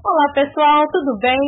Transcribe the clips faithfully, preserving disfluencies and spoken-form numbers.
Olá pessoal, tudo bem?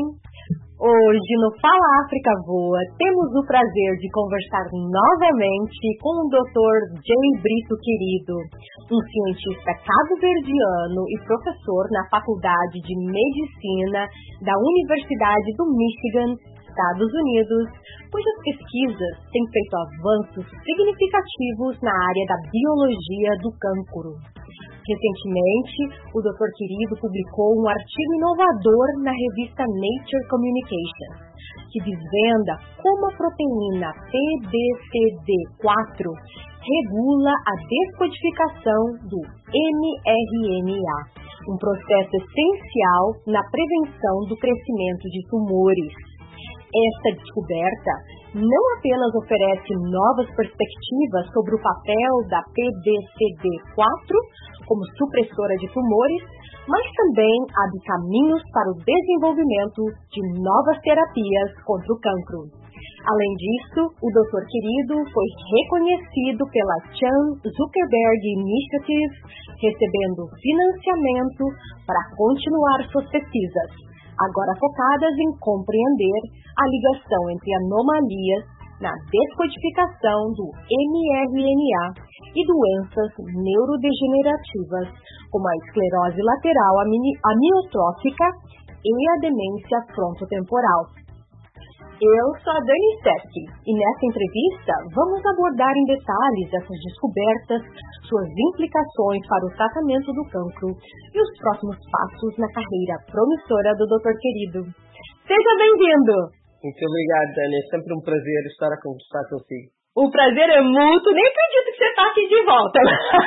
Hoje no Fala África Voa temos o prazer de conversar novamente com o doutor Jay Brito Querido, um cientista cabo-verdiano e professor na Faculdade de Medicina da Universidade do Michigan, Estados Unidos, cujas pesquisas têm feito avanços significativos na área da biologia do cancro. Recentemente, o doutor Querido publicou um artigo inovador na revista Nature Communications, que desvenda como a proteína P D C D quatro regula a descodificação do M R N A, um processo essencial na prevenção do crescimento de tumores. Esta descoberta não apenas oferece novas perspectivas sobre o papel da P D C D quatro como supressora de tumores, mas também abre caminhos para o desenvolvimento de novas terapias contra o cancro. Além disso, o doutor Querido foi reconhecido pela Chan Zuckerberg Initiative, recebendo financiamento para continuar suas pesquisas, agora focadas em compreender a ligação entre anomalias na descodificação do M R N A e doenças neurodegenerativas, como a esclerose lateral amiotrófica e a demência frontotemporal. Eu sou a Dani Stepke e nesta entrevista vamos abordar em detalhes essas descobertas, suas implicações para o tratamento do cancro e os próximos passos na carreira promissora do doutor Querido. Seja bem-vindo! Muito obrigado, Dani. É sempre um prazer estar a conversar consigo. O prazer é mútuo. Nem acredito que você está aqui de volta.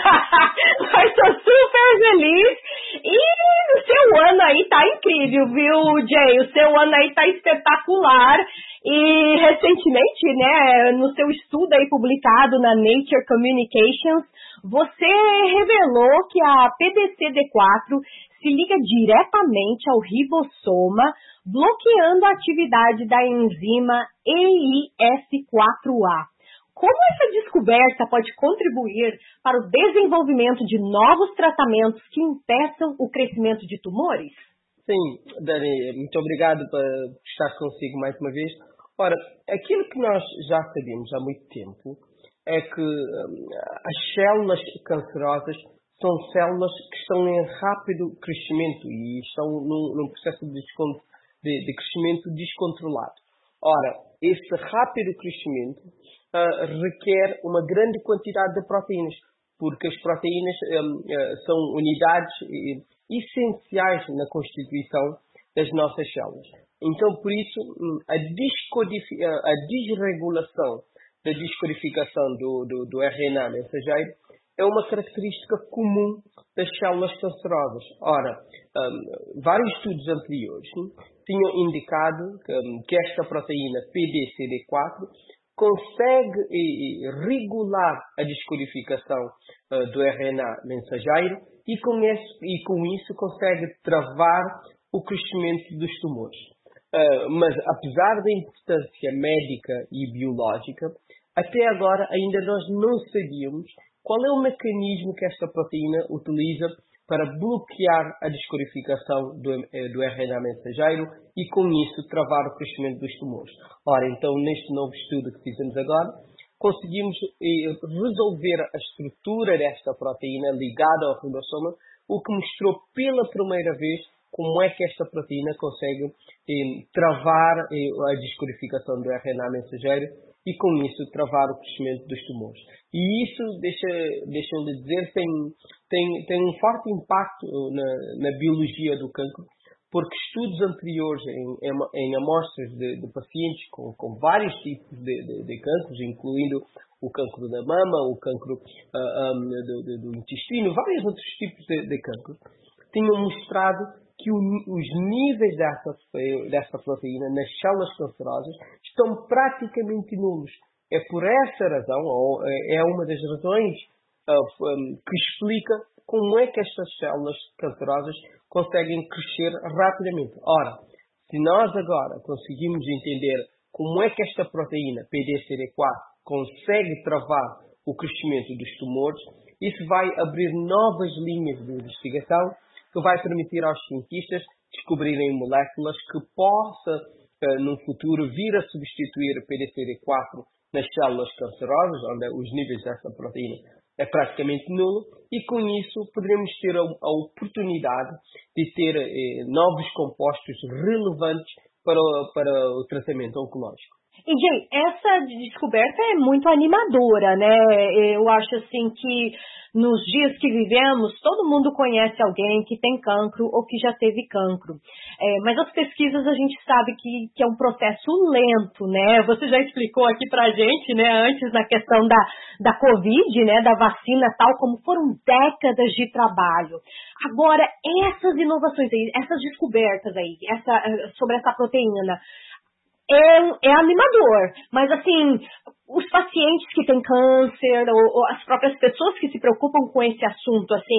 Mas estou super feliz. E o seu ano aí tá incrível, viu, Jay? O seu ano aí tá espetacular. E recentemente, né, no seu estudo aí publicado na Nature Communications, você revelou que a P D C D quatro se liga diretamente ao ribossoma, bloqueando a atividade da enzima E I F quatro A. Como essa descoberta pode contribuir para o desenvolvimento de novos tratamentos que impeçam o crescimento de tumores? Sim, Dani, muito obrigado por estar consigo mais uma vez. Ora, aquilo que nós já sabemos há muito tempo é que hum, as células cancerosas são células que estão em rápido crescimento e estão num, num processo de, de, de crescimento descontrolado. Ora, esse rápido crescimento uh, requer uma grande quantidade de proteínas, porque as proteínas um, uh, são unidades uh, essenciais na constituição das nossas células. Então, por isso, a, a desregulação da descodificação do, do, do R N A mensageiro é uma característica comum das células cancerosas. Ora, um, vários estudos anteriores tinham indicado que, um, que esta proteína P D C D quatro consegue e, e, regular a descodificação uh, do R N A mensageiro e com, esse, e com isso consegue travar o crescimento dos tumores. Uh, mas apesar da importância médica e biológica, até agora ainda nós não sabíamos qual é o mecanismo que esta proteína utiliza para bloquear a descodificação do, do R N A mensageiro e, com isso, travar o crescimento dos tumores. Ora, então, neste novo estudo que fizemos agora, conseguimos eh, resolver a estrutura desta proteína ligada ao ribossoma, o que mostrou pela primeira vez como é que esta proteína consegue eh, travar eh, a descodificação do R N A mensageiro e, com isso, travar o crescimento dos tumores. E isso, deixa, deixa-lhe dizer, tem, tem, tem um forte impacto na, na biologia do cancro, porque estudos anteriores em, em, em amostras de, de pacientes com, com vários tipos de, de, de cancros, incluindo o cancro da mama, o cancro uh, um, do, do intestino, vários outros tipos de, de cancros, tinham mostrado que o, os níveis dessa, dessa proteína nas células cancerosas estão praticamente nulos. É por essa razão, ou é uma das razões uh, um, que explica como é que estas células cancerosas conseguem crescer rapidamente. Ora, se nós agora conseguimos entender como é que esta proteína P D C D quatro consegue travar o crescimento dos tumores, isso vai abrir novas linhas de investigação que vai permitir aos cientistas descobrirem moléculas que possa, uh, num futuro, vir a substituir o P D C D quatro nas células cancerosas, onde os níveis dessa proteína é praticamente nulo, e com isso poderemos ter a, a oportunidade de ter eh, novos compostos relevantes para, o- para o tratamento oncológico. E, Jay, essa descoberta é muito animadora, né? Eu acho assim que nos dias que vivemos, todo mundo conhece alguém que tem cancro ou que já teve cancro. É, mas as pesquisas a gente sabe que, que é um processo lento, né? Você já explicou aqui pra gente, né, antes na questão da, da Covid, né, da vacina e tal, como foram décadas de trabalho. Agora, essas inovações aí, essas descobertas aí, essa, sobre essa proteína, É, é animador, mas assim, os pacientes que têm câncer ou, ou as próprias pessoas que se preocupam com esse assunto, assim,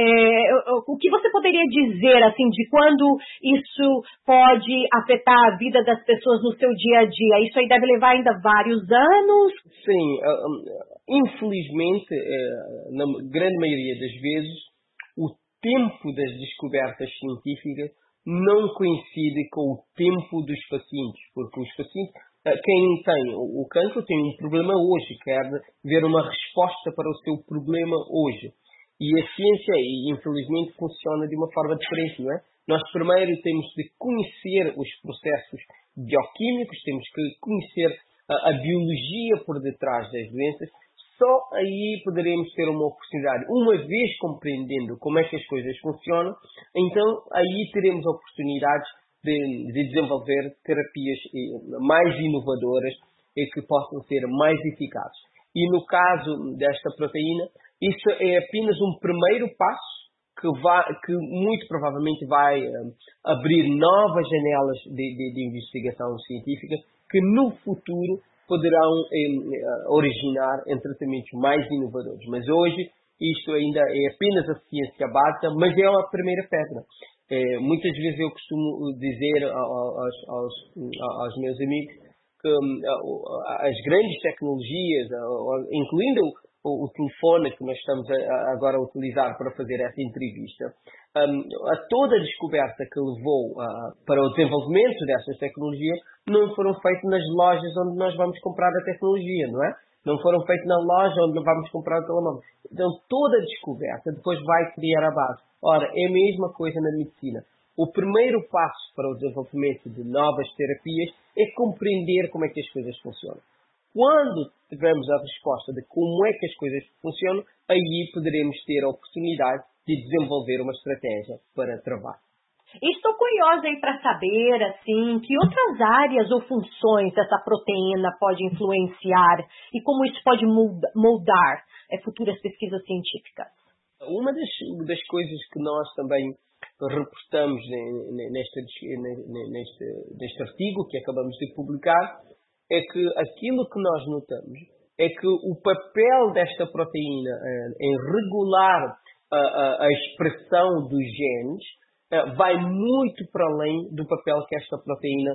é, o, o que você poderia dizer, assim, de quando isso pode afetar a vida das pessoas no seu dia a dia? Isso aí deve levar ainda vários anos? Sim, uh, um, infelizmente, uh, na grande maioria das vezes, o tempo das descobertas científicas não coincide com o tempo dos pacientes, porque os pacientes, uh, quem tem o, o cancro tem um problema hoje, quer ver uma resposta para o seu problema hoje. E a ciência, infelizmente, funciona de uma forma diferente, não é? Nós primeiro temos de conhecer os processos bioquímicos, temos que conhecer a, a biologia por detrás das doenças. Só aí poderemos ter uma oportunidade, uma vez compreendendo como é que as coisas funcionam, então aí teremos oportunidades de, de desenvolver terapias mais inovadoras e que possam ser mais eficazes. E no caso desta proteína, isso é apenas um primeiro passo que, vai, que muito provavelmente vai um, abrir novas janelas de, de, de investigação científica que no futuro poderão eh, originar em tratamentos mais inovadores. Mas hoje isto ainda é apenas a ciência básica, mas é a primeira pedra. Eh, muitas vezes eu costumo dizer aos, aos, aos meus amigos que um, as grandes tecnologias, incluindo o, o telefone que nós estamos a, agora a utilizar para fazer essa entrevista, um, a toda a descoberta que levou uh, para o desenvolvimento dessas tecnologias não foram feitas nas lojas onde nós vamos comprar a tecnologia, não é? Não foram feitas na loja onde vamos comprar o telemóvel. Então toda a descoberta depois vai criar a base. Ora, é a mesma coisa na medicina. O primeiro passo para o desenvolvimento de novas terapias é compreender como é que as coisas funcionam. Quando tivermos a resposta de como é que as coisas funcionam, aí poderemos ter a oportunidade de desenvolver uma estratégia para travar. Estou curiosa aí para saber, assim, que outras áreas ou funções essa proteína pode influenciar e como isso pode moldar é, futuras pesquisas científicas. Uma das, das coisas que nós também reportamos neste, neste, neste artigo que acabamos de publicar é que aquilo que nós notamos é que o papel desta proteína em regular a, a, a expressão dos genes vai muito para além do papel que esta proteína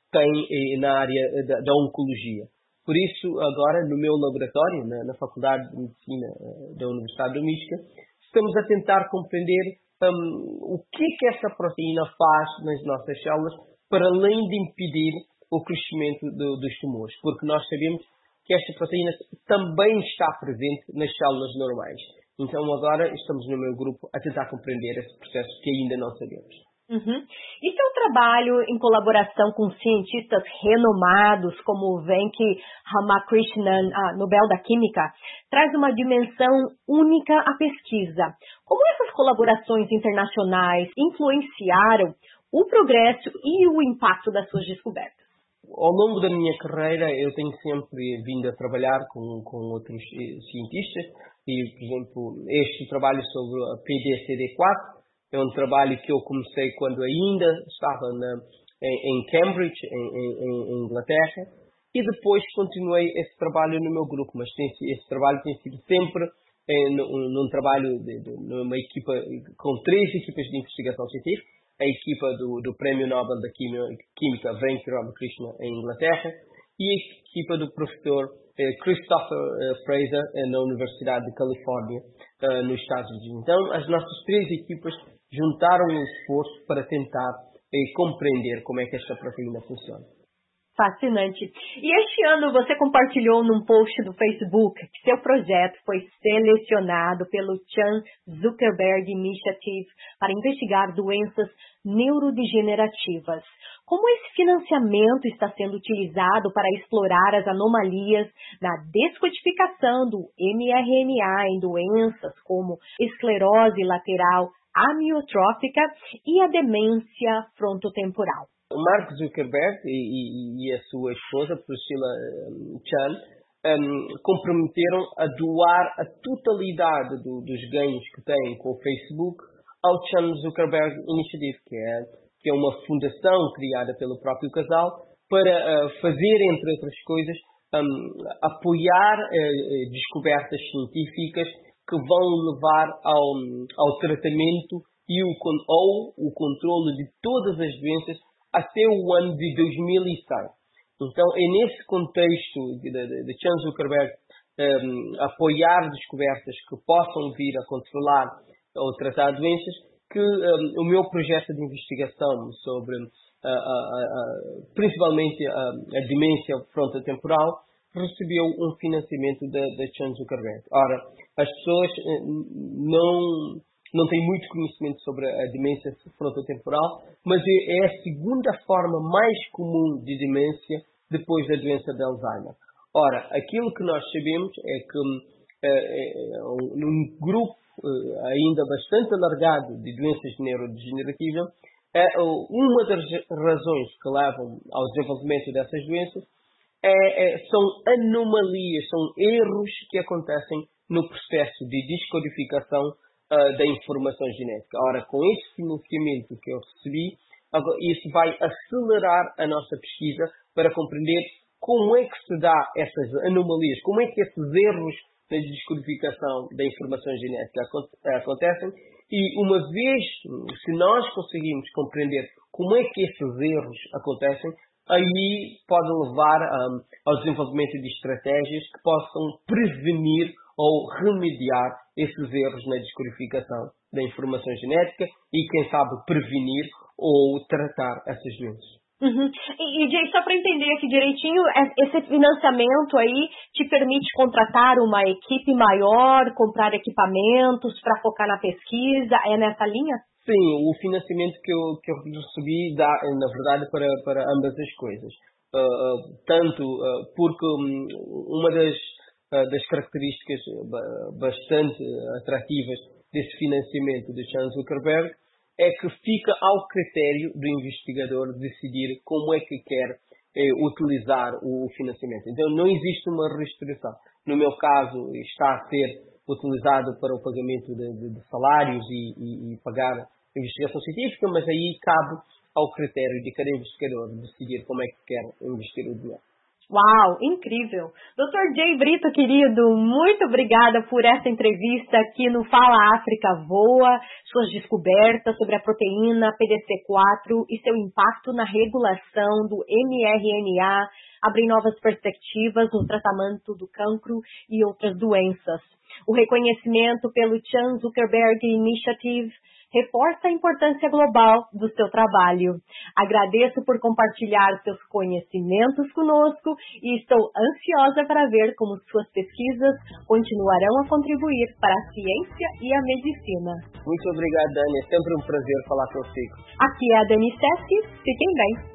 tem na área da, da oncologia. Por isso, agora, no meu laboratório, na, na Faculdade de Medicina da Universidade do Michigan, estamos a tentar compreender um, o que que essa proteína faz nas nossas células para além de impedir o crescimento do, dos tumores, porque nós sabemos que esta proteína também está presente nas células normais. Então agora estamos no meu grupo a tentar compreender esse processo que ainda não sabemos. Uhum. E seu trabalho em colaboração com cientistas renomados como o Venki Ramakrishnan, a Nobel da Química, traz uma dimensão única à pesquisa. Como essas colaborações internacionais influenciaram o progresso e o impacto das suas descobertas? Ao longo da minha carreira eu tenho sempre vindo a trabalhar com, com outros cientistas e, por exemplo, este trabalho sobre a P D C D quatro é um trabalho que eu comecei quando ainda estava na, em, em Cambridge, em, em, em Inglaterra, e depois continuei esse trabalho no meu grupo, mas tem, esse trabalho tem sido sempre é, num, num trabalho, de, de, numa equipa com três equipas de investigação científica, a equipa do, do Prémio Nobel da Química Venki Ramakrishnan em Inglaterra e a equipa do professor eh, Christopher eh, Fraser eh, na Universidade de Califórnia, eh, nos Estados Unidos. Então, as nossas três equipas juntaram um esforço para tentar eh, compreender como é que esta proteína funciona. Fascinante. E este ano você compartilhou num post do Facebook que seu projeto foi selecionado pelo Chan Zuckerberg Initiative para investigar doenças neurodegenerativas. Como esse financiamento está sendo utilizado para explorar as anomalias na descodificação do M R N A em doenças como esclerose lateral amiotrófica e a demência frontotemporal? O Mark Zuckerberg e, e, e a sua esposa, Priscilla um, Chan, um, comprometeram a doar a totalidade do, dos ganhos que têm com o Facebook ao Chan Zuckerberg Initiative, que é, que é uma fundação criada pelo próprio casal para uh, fazer, entre outras coisas, um, apoiar uh, descobertas científicas que vão levar ao, ao tratamento e o, ou o controle de todas as doenças até o ano de dois mil e cem. Então, é nesse contexto de, de, de Chan Zuckerberg um, apoiar descobertas que possam vir a controlar ou tratar doenças que um, o meu projeto de investigação sobre, uh, uh, uh, principalmente uh, a demência frontotemporal, recebeu um financiamento da, da Chan Zuckerberg. Ora, as pessoas uh, não... não tem muito conhecimento sobre a demência frontotemporal, mas é a segunda forma mais comum de demência depois da doença de Alzheimer. Ora, aquilo que nós sabemos é que é, num grupo ainda bastante alargado de doenças neurodegenerativas, é, uma das razões que levam ao desenvolvimento dessas doenças é, é, são anomalias, são erros que acontecem no processo de descodificação da informação genética. Ora, com este financiamento que eu recebi, isso vai acelerar a nossa pesquisa para compreender como é que se dá essas anomalias, como é que esses erros na descodificação da informação genética acontecem e uma vez, se nós conseguimos compreender como é que esses erros acontecem, aí pode levar um, ao desenvolvimento de estratégias que possam prevenir ou remediar esses erros na descodificação da informação genética e, quem sabe, prevenir ou tratar essas doenças. Uhum. E, e Jay, só para entender aqui direitinho, esse financiamento aí te permite contratar uma equipe maior, comprar equipamentos para focar na pesquisa, é nessa linha? Sim, o financiamento que eu, que eu recebi dá, na verdade, para, para ambas as coisas. Uh, uh, tanto uh, porque um, uma das das características bastante atrativas desse financiamento de Chan Zuckerberg é que fica ao critério do investigador decidir como é que quer eh, utilizar o financiamento. Então não existe uma restrição. No meu caso está a ser utilizado para o pagamento de, de, de salários e, e, e pagar investigação científica, mas aí cabe ao critério de cada investigador decidir como é que quer investir o dinheiro. Uau, incrível! doutor Jay Brito, querido, muito obrigada por essa entrevista aqui no Fala África Voa, suas descobertas sobre a proteína P D C quatro e seu impacto na regulação do M R N A, abrem novas perspectivas no tratamento do cancro e outras doenças. O reconhecimento pelo Chan Zuckerberg Initiative reforça a importância global do seu trabalho. Agradeço por compartilhar seus conhecimentos conosco e estou ansiosa para ver como suas pesquisas continuarão a contribuir para a ciência e a medicina. Muito obrigado, Dani. É sempre um prazer falar consigo. Aqui é a Dani Sessi. Fiquem bem.